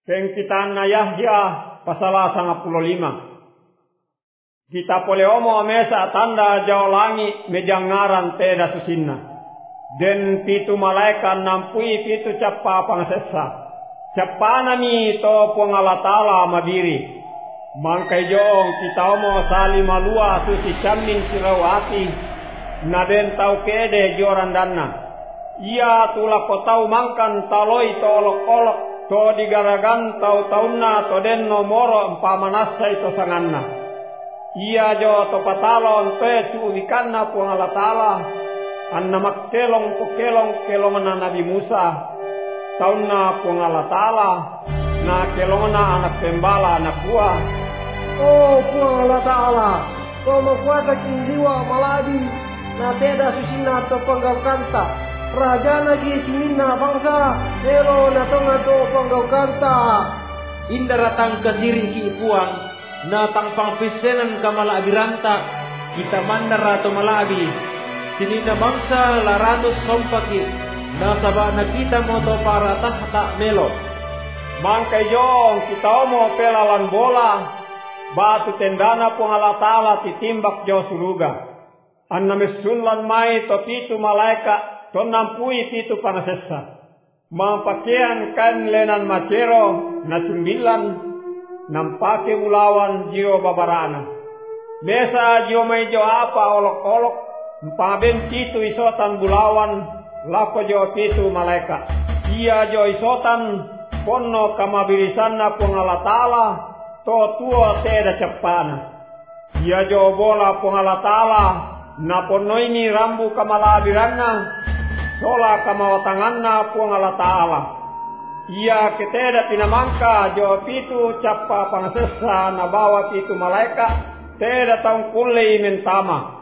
Pengkitaan na Yahya pasal 55. Kita pole omo mesa tanda jauh langi mejangaran teda susinna. Den pitu malaikat nampui pitu capa pangsesa. Capana mi to pongalatala mabiri. Mangkai jong kita omo sali malua susi camin sirau ati. Naden tau kede joran danna. Ia tula kotau mangkan taloi to olok-olok. To digaragan tau taunna to den nomoro empamanasa itu sanganna. Ia jo to patalon te cuwikanna puang Allah Ta'ala. Anna makkelong pokelong kelongan Nabi Musa. Taunna puang Allah Ta'ala. Na kelongna anak pembala anak buah. Oh puang Allah Ta'ala. Kau kuasa kinjiwa maladi. Na teda susina to panggau kanta. Raja lagi sinina bangsa elo na tonga to panggau kanta indaratang kasiring ki puang na tangpang pisenan kamala agiranta kita mandara to malabi sinina bangsa larados sompaki na sabana kita moto para tahta melo mangkai jong kita omo pelawan bola batu tendana pung Allah Ta'ala titimbak jo suruga anna mesunlan mai to pitu malaikat ton nampui pitu panasesa. Mampakean kan lenan macero na cumbilan nampake ulawan jio babarana. Mesa jio mai jo apa olok-olok mpaben pitu isotan bulawan lako jo pitu malaikat. Ia jo isotan ponno kamabirisanna pung Allah Ta'ala to tua teda cepana. Ia jo bola pung Allah Ta'ala na ponno ini rambu kamalabiranna sola kamawatanganna puang Allah Ta'ala. Ia keteda tinamangka jo pitu capa pangsesa na bawa pitu malaikat teda taung kulei mentama.